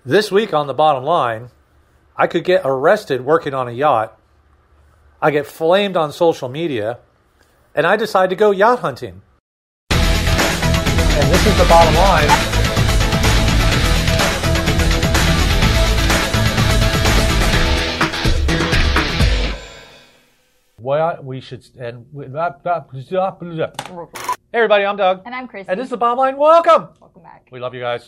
This week on The Bottom Line, I could get arrested working on a yacht. I get flamed on social media, and I decide to go yacht hunting. And this is The Bottom Line. What we should and hey everybody, I'm Doug. And I'm Christy. And this is The Bottom Line. Welcome. Welcome back. We love you guys.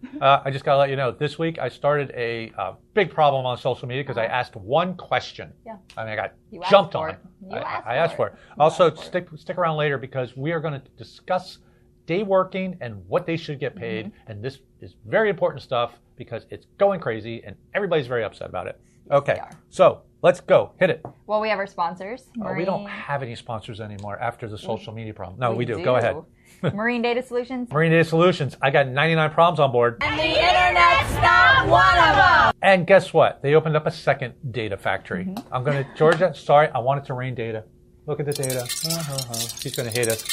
I just got to let you know, this week I started a big problem on social media because I asked one question. Yeah. I mean, I got jumped on. I asked for it. Also, stick around later because we are going to discuss day working and what they should get paid. Mm-hmm. And this is very important stuff because it's going crazy and everybody's very upset about it. Okay, so let's go. Hit it. Well, we have our sponsors. We don't have any sponsors anymore after the social media problem. No, we do. Go ahead. Marine Data Solutions. Marine Data Solutions. I got 99 problems on board. And the internet's not one of them. And guess what? They opened up a second data factory. Mm-hmm. I'm going to, Georgia, sorry, I want it to rain data. Look at the data. She's going to hate us.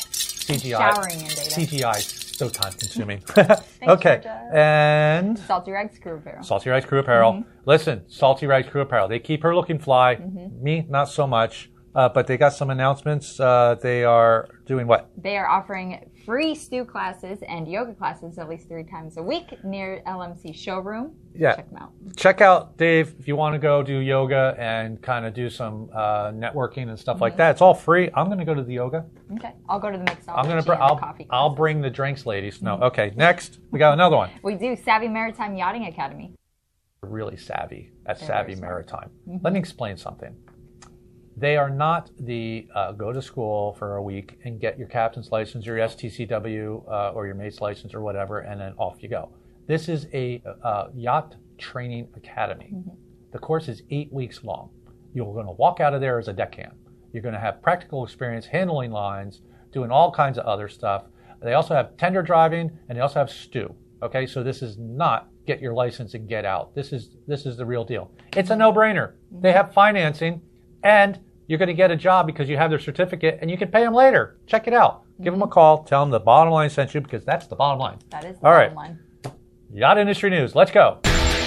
CGI. Showering in data. CGI. So time consuming. Thanks, okay. Georgia. And Salty Rags Crew Apparel. Salty Rags Crew Apparel. Mm-hmm. Listen, Salty Rags Crew Apparel. They keep her looking fly. Mm-hmm. Me, not so much. But they got some announcements. They are doing what? They are offering free stew classes and yoga classes at least 3 times a week near LMC showroom. Yeah. Check them out. Check out Dave if you want to go do yoga and kind of do some networking and stuff like that. It's all free. I'm going to go to the yoga. Okay. I'll go to the mixology I'm going to coffee classes. I'll bring the drinks, ladies. No. Okay. Next, we got another one. We do Savvy Maritime Yachting Academy. Really savvy at They're Savvy Maritime. Let me explain something. They are not the go to school for a week and get your captain's license or your STCW or your mate's license or whatever, and then off you go. This is a yacht training academy. Mm-hmm. The course is 8 weeks long. You're going to walk out of there as a deckhand. You're going to have practical experience handling lines, doing all kinds of other stuff. They also have tender driving, and they also have stew. Okay, so this is not get your license and get out. This is the real deal. It's a no-brainer. Mm-hmm. They have financing, and you're going to get a job because you have their certificate, and you can pay them later. Check it out. Mm-hmm. Give them a call. Tell them The Bottom Line sent you because that's the bottom line. That is the bottom line. Yacht industry news. Let's go.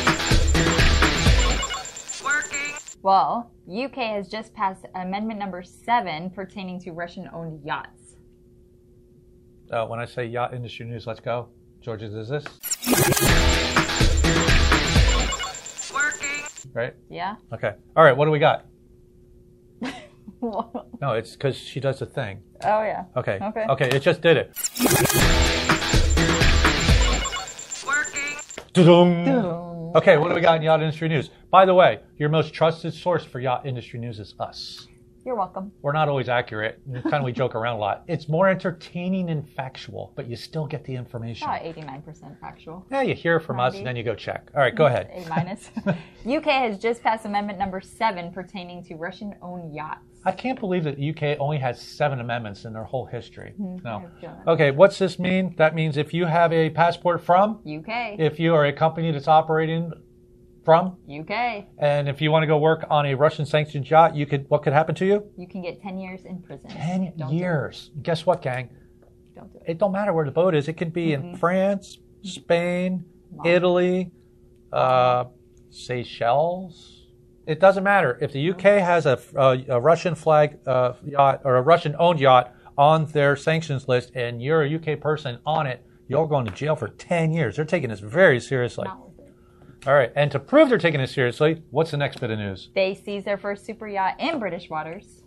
Working. Well, UK has just passed amendment number 7 pertaining to Russian-owned yachts. When I say yacht industry news, let's go. Georgia, is this? Working. Right? Yeah. Okay. All right. What do we got? No, it's because she does a thing. Oh, yeah. Okay. It just did it. Working. Okay, what do we got in yacht industry news? By the way, your most trusted source for yacht industry news is us. You're welcome. We're not always accurate. We joke around a lot. It's more entertaining and factual, but you still get the information. 89% factual. Yeah, you hear from us and then you go check. All right, go ahead. A-. UK has just passed amendment number 7 pertaining to Russian-owned yachts. I can't believe that the UK only has 7 amendments in their whole history. Mm-hmm. No. Okay, what's this mean? That means if you have a passport from UK, if you are a company that's operating from UK, and if you want to go work on a Russian sanctioned yacht, what could happen to you? You can get 10 years in prison. 10 years. Guess what, gang? Don't do it. It don't matter where the boat is. It can be in France, Spain, Italy, Seychelles. It doesn't matter. If the UK has a Russian flag yacht or a Russian owned yacht on their sanctions list and you're a UK person on it, you're going to jail for 10 years. They're taking this very seriously. All right, and to prove they're taking it seriously, what's the next bit of news? They seized their first super yacht in British waters,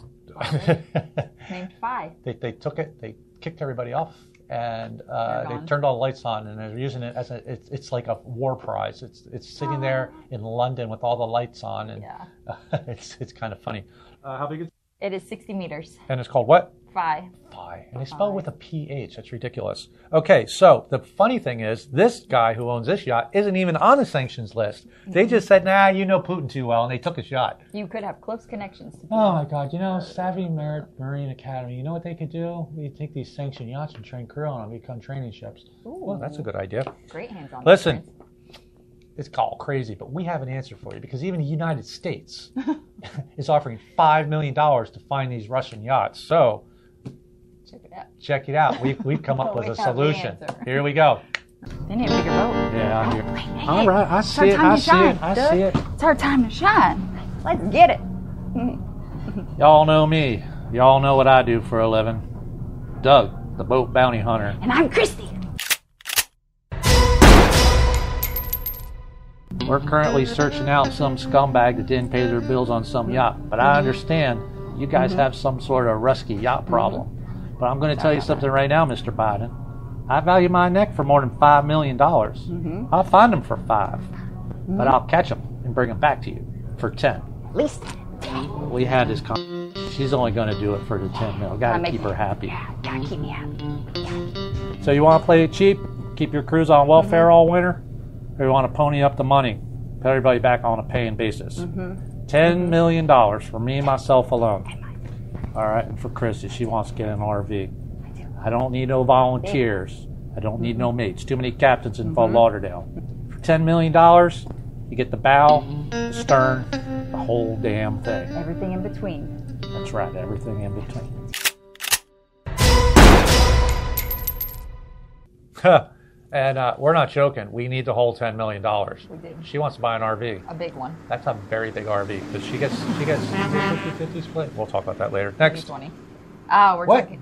named Phi. They took it, they kicked everybody off, and they turned all the lights on, and they're using it as it's like a war prize. It's sitting there in London with all the lights on, and it's kind of funny. How big is it? It is 60 meters. And it's called what? Phi. And they spell it with a PH. That's ridiculous. Okay, so the funny thing is, this guy who owns this yacht isn't even on the sanctions list. They just said, nah, you know Putin too well, and they took his yacht. You could have close connections to Putin. Oh my God, Savvy Marine Academy, you know what they could do? We take these sanctioned yachts and train crew on them, become training ships. Ooh. Well, that's a good idea. Great hands-on. Listen, it's all crazy, but we have an answer for you because even the United States is offering $5 million to find these Russian yachts. So, Check it out. Check it out. We've come up with a solution. Here we go. They need a bigger boat. Yeah, I hear. Hey, All right, I see it. I see it. I see it. It's our time to shine. Let's get it. Y'all know me. Y'all know what I do for a living. Doug, the boat bounty hunter. And I'm Christy. We're currently searching out some scumbag that didn't pay their bills on some yacht. But I understand you guys have some sort of rusty yacht problem. But I'm going to tell you something right now, Mr. Biden. I value my neck for more than $5 million. I'll find them for 5. But I'll catch them and bring them back to you for 10. At least. We had this conversation. She's only going to do it for the 10 mil. Got to keep her happy. Yeah, gotta keep me happy. So you want to play it cheap? Keep your crews on welfare all winter? Or you want to pony up the money? Put everybody back on a paying basis. $10 million for me and myself alone. All right, and for Christy, she wants to get an RV. I don't need no volunteers. I don't need no mates. Too many captains in Fort Lauderdale. For $10 million, you get the bow, the stern, the whole damn thing. Everything in between. That's right, everything in between. And we're not joking. We need the whole $10 million. We do. She wants to buy an RV. A big one. That's a very big RV because she gets 50-50 split. We'll talk about that later. Next. 20. Oh, we're What? talking.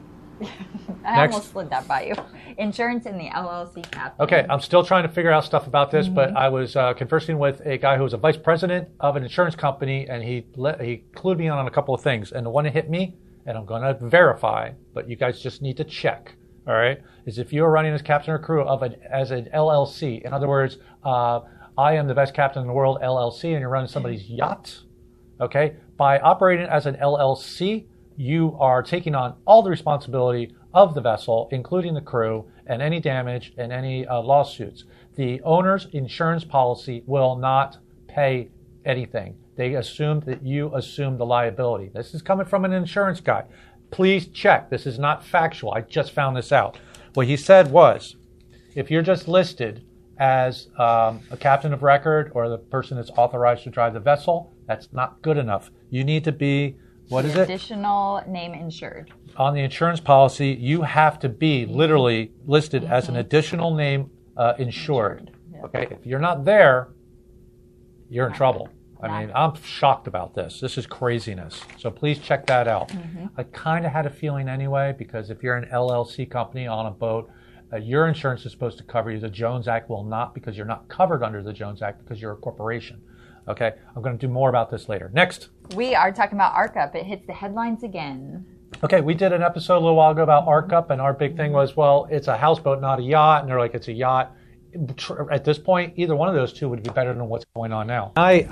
I almost slid that by you. Insurance in the LLC cap. Okay, I'm still trying to figure out stuff about this, but I was conversing with a guy who was a vice president of an insurance company, and he clued me in on a couple of things. And the one that hit me, and I'm going to verify, but you guys just need to check. All right, is if you're running as captain or crew of as an LLC. In other words, I am the best captain in the world LLC, and you're running somebody's yacht. Okay, by operating as an LLC, you are taking on all the responsibility of the vessel, including the crew, and any damage and any lawsuits. The owner's insurance policy will not pay anything. They assume that you assume the liability. This is coming from an insurance guy. Please check. This is not factual. I just found this out. What he said was, if you're just listed as a captain of record or the person that's authorized to drive the vessel, that's not good enough. You need to be, what is it? Additional name insured. On the insurance policy, you have to be literally listed as an additional name insured. Yep. Okay, if you're not there, you're in trouble. I mean, I'm shocked about this. This is craziness. So please check that out. I kind of had a feeling anyway, because if you're an LLC company on a boat, your insurance is supposed to cover you. The Jones Act will not, because you're not covered under the Jones Act because you're a corporation. Okay, I'm going to do more about this later. Next. We are talking about ARCUP. It hits the headlines again. Okay, we did an episode a little while ago about ARCUP, and our big thing was, well, it's a houseboat, not a yacht. And they're like, it's a yacht. At this point, either one of those two would be better than what's going on now. I'm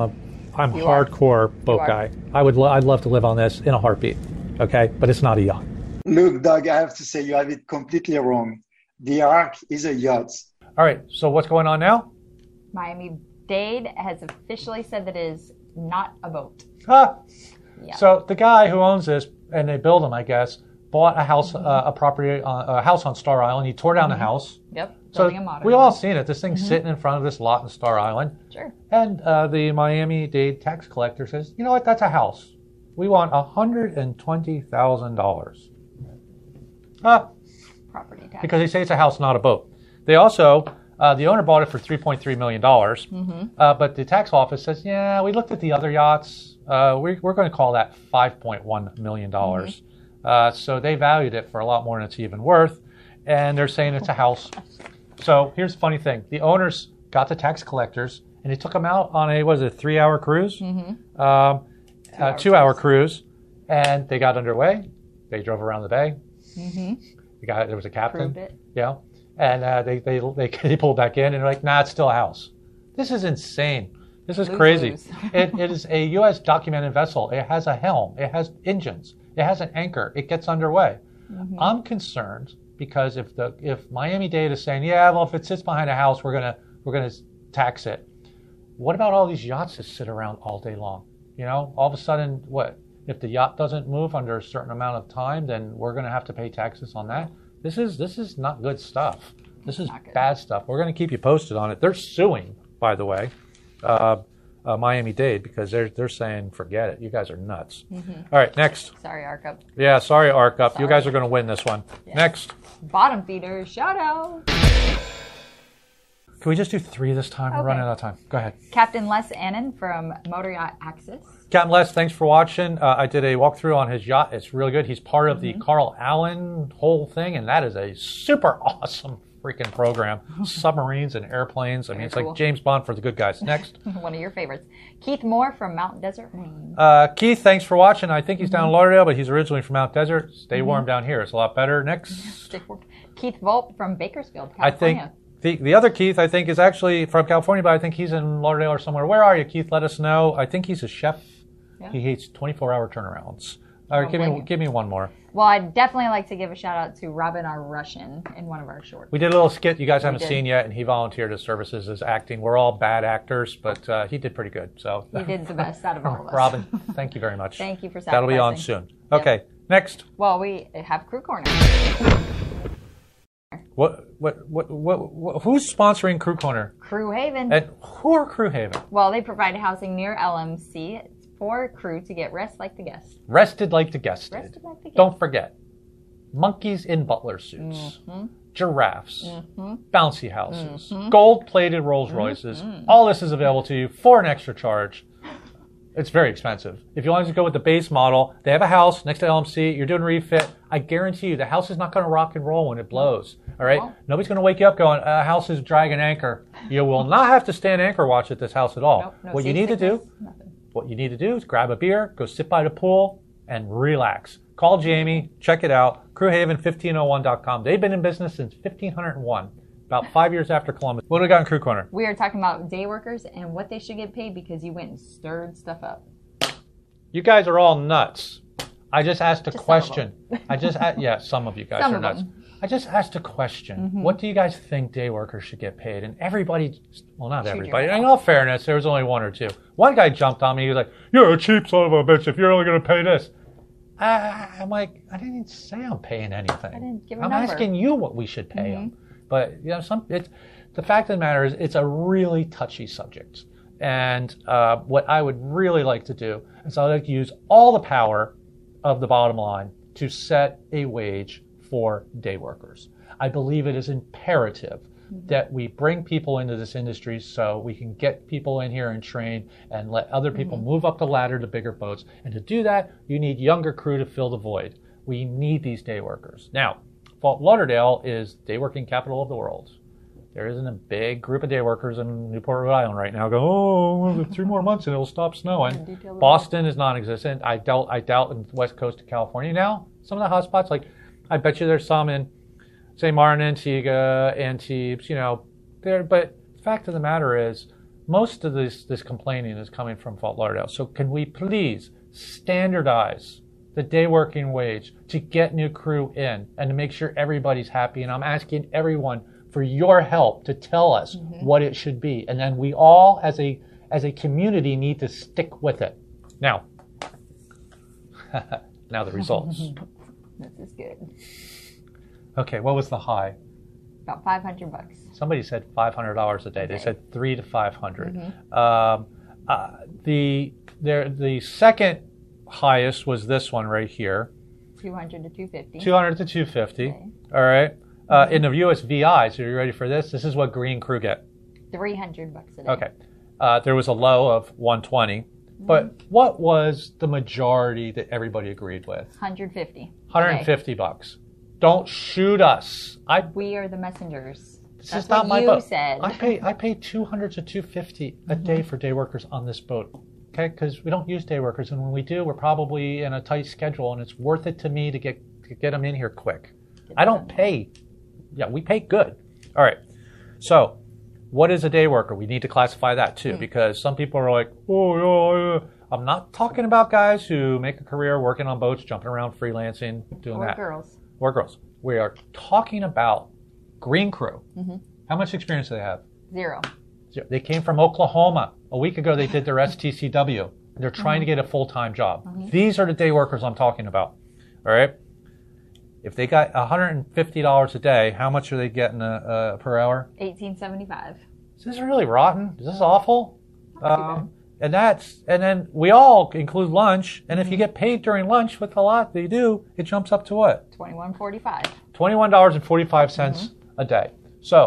hardcore boat guy. I'd love to live on this in a heartbeat. Okay, but it's not a yacht. Look, Doug, I have to say you have it completely wrong. The Ark is a yacht. All right, so what's going on now? Miami-Dade has officially said that it is not a boat. Ah. Yeah. So the guy who owns this, and they build them, I guess, bought a house, a house on Star Island. He tore down the house. Yep. So we all seen it. This thing's sitting in front of this lot in Star Island. Sure. And the Miami-Dade tax collector says, you know what, that's a house. We want $120,000. Property tax. Because they say it's a house, not a boat. They also, the owner bought it for $3.3 million. But the tax office says, yeah, we looked at the other yachts. We're going to call that $5.1 million. So they valued it for a lot more than it's even worth. And they're saying it's a house. So here's the funny thing. The owners got the tax collectors, and they took them out on a, 3-hour cruise? 2-hour cruise. And they got underway. They drove around the bay. There was a captain. Yeah. And they pulled back in, and they're like, nah, it's still a house. This is insane. This is crazy. It is a U.S. documented vessel. It has a helm. It has engines. It has an anchor. It gets underway. I'm concerned because if Miami-Dade is saying, yeah, well, if it sits behind a house, we're gonna tax it. What about all these yachts that sit around all day long? You know, all of a sudden, what if the yacht doesn't move under a certain amount of time? Then we're gonna have to pay taxes on that. This is not good stuff. This is bad stuff. We're gonna keep you posted on it. They're suing, by the way, Miami-Dade, because they're saying, forget it. You guys are nuts. All right, next. Sorry, ARCUP. Yeah, sorry, ARCUP. You guys are going to win this one. Yeah. Next. Bottom feeder, shout out. Can we just do 3 this time? We're Okay. running out of time. Go ahead. Captain Les Annan from Motor Yacht Axis. Captain Les, thanks for watching. I did a walkthrough on his yacht. It's really good. He's part of the Carl Allen whole thing, and that is a super awesome freaking program. Submarines and airplanes. I mean, Very it's cool. like James Bond for the good guys. Next. One of your favorites. Keith Moore from Mount Desert, Maine. Keith, thanks for watching. I think he's down in Lauderdale, but he's originally from Mount Desert. Stay warm down here. It's a lot better. Next. Keith Volp from Bakersfield, I California. think the other Keith, I think, is actually from California, but I think he's in Lauderdale or somewhere. Where are you, Keith? Let us know. I think he's a chef. Yeah. He hates 24-hour turnarounds. All right, blame you. give me one more. Well, I'd definitely like to give a shout out to Robin R. Russian in one of our shorts. We did a little skit you guys haven't did. seen yet, and he volunteered his services as acting. We're all bad actors, but he did pretty good. So, He did the best out of all of us. Robin, thank you very much. Thank you for That'll be on sacrificing. soon. Okay, next. Well, we have Crew Corner. Who's sponsoring Crew Corner? Crew Haven. And who are Crew Haven? Well, they provide housing near LMC for crew to get rest like the guests. Rested like the guest did. Rested like the guests. Don't forget, monkeys in butler suits, giraffes, bouncy houses, gold-plated Rolls Royces. All this is available to you for an extra charge. It's very expensive. If you want to go with the base model, they have a house next to LMC. You're doing refit. I guarantee you the house is not going to rock and roll when it blows. All right? No. Nobody's going to wake you up going, house is dragging anchor. You will not have to stand anchor watch at this house at all. Nope, no What you need to do seasickness, nothing. What you need to do is grab a beer, go sit by the pool, and relax. Call Jamie, check it out, crewhaven1501.com. They've been in business since 1501, about 5 years after Columbus. What do we got in Crew Corner? We are talking about day workers and what they should get paid because you went and stirred stuff up. You guys are all nuts. I just asked a Just some of question. Yeah, some of you guys Some are of nuts. them. I just asked a question. What do you guys think day workers should get paid? And everybody, well, not Shoot your everybody. mouth. In all fairness, there was only one or two. One guy jumped on me. He was like, "You're a cheap son of a bitch if you're only going to pay this." I'm like, I didn't even say I'm paying anything. I didn't give a I'm number. asking you what we should pay them. But you know, the fact of the matter is, it's a really touchy subject. And what I would really like to do is I'd like to use all the power of the bottom line to set a wage for day workers. I believe it is imperative that we bring people into this industry so we can get people in here and train and let other people move up the ladder to bigger boats. And to do that, you need younger crew to fill the void. We need these day workers. Now, Fort Lauderdale is day working capital of the world. There isn't a big group of day workers in Newport, Rhode Island right now. Go, 3 more months and it'll stop snowing. Boston is non-existent. I doubt in the west coast of California now. Some of the hotspots, like I bet you there's some in St. Martin, Antigua, Antibes, you know, there. But the fact of the matter is, most of this complaining is coming from Fort Lauderdale. So can we please standardize the day working wage to get new crew in and to make sure everybody's happy? And I'm asking everyone for your help to tell us what it should be. And then we all, as a community, need to stick with it. Now, now the results. This is good. Okay, what was the high? About $500. Somebody said $500 a day. They said 300 to 500. The second highest was this one right here, 200 to 250. 200 to 250. Okay. All right. In the USVI, so you're ready for this? This is what green crew get. $300 a day. Okay. There was a low of 120. But what was the majority that everybody agreed with? 150. 150 bucks. Don't shoot us. We are the messengers. This That's is not what my you boat. said. I pay 200 to 250 a day for day workers on this boat. Okay, because we don't use day workers, and when we do, we're probably in a tight schedule, and it's worth it to me to get them in here quick. I don't pay. Yeah, we pay good. All right. So, what is a day worker? We need to classify that too, because some people are like, oh, yeah. I'm not talking about guys who make a career working on boats, jumping around, freelancing, doing Or that. girls. Or girls. We are talking about green crew. How much experience do they have? 0. They came from Oklahoma. A week ago, they did their STCW. They're trying to get a full-time job. These are the day workers I'm talking about. All right? If they got $150 a day, how much are they getting per hour? $18.75. Is this really rotten? Is this awful? Not too And then we all include lunch. And if you get paid during lunch with a lot they do, it jumps up to what? $21.45. $21.45 a day. So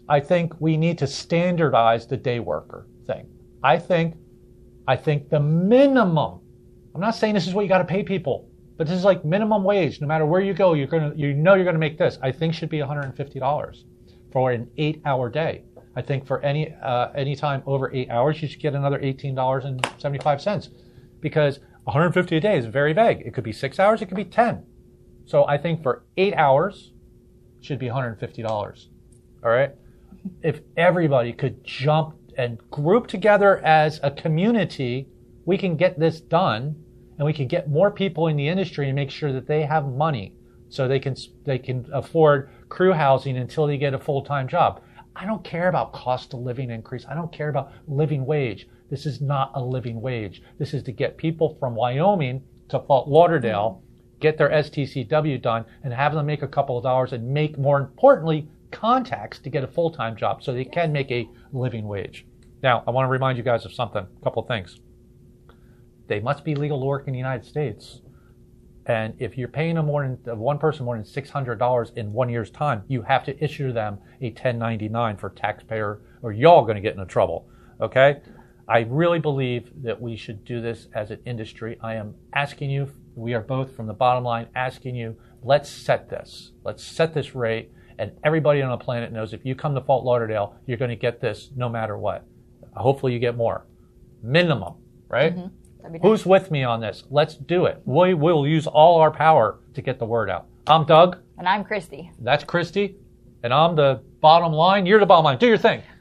I think we need to standardize the day worker thing. I think the minimum, I'm not saying this is what you got to pay people, but this is like minimum wage. No matter where you go, you're going to make this. I think should be $150 for an 8-hour day. I think for any time over 8 hours, you should get another $18.75 because 150 a day is very vague. It could be 6 hours, it could be 10. So I think for 8 hours should be $150. All right. If everybody could jump and group together as a community, we can get this done, and we can get more people in the industry and make sure that they have money so they can afford crew housing until they get a full-time job. I don't care about cost of living increase. I don't care about living wage. This is not a living wage. This is to get people from Wyoming to Fort Lauderdale, get their STCW done, and have them make a couple of dollars and make, more importantly, contacts to get a full-time job so they can make a living wage. Now, I want to remind you guys of something, a couple of things. They must be legal to work in the United States. And if you're paying them one person more than $600 in 1 year's time, you have to issue them a 1099 for taxpayer, or y'all going to get into trouble. Okay? I really believe that we should do this as an industry. I am asking you, we are both from the bottom line asking you, let's set this. Let's set this rate. And everybody on the planet knows if you come to Fort Lauderdale, you're going to get this no matter what. Hopefully you get more. Minimum, right? Mm-hmm. Who's with me on this? Let's do it. We will use all our power to get the word out. I'm Doug. And I'm Christy. That's Christy. And I'm the bottom line. You're the bottom line. Do your thing.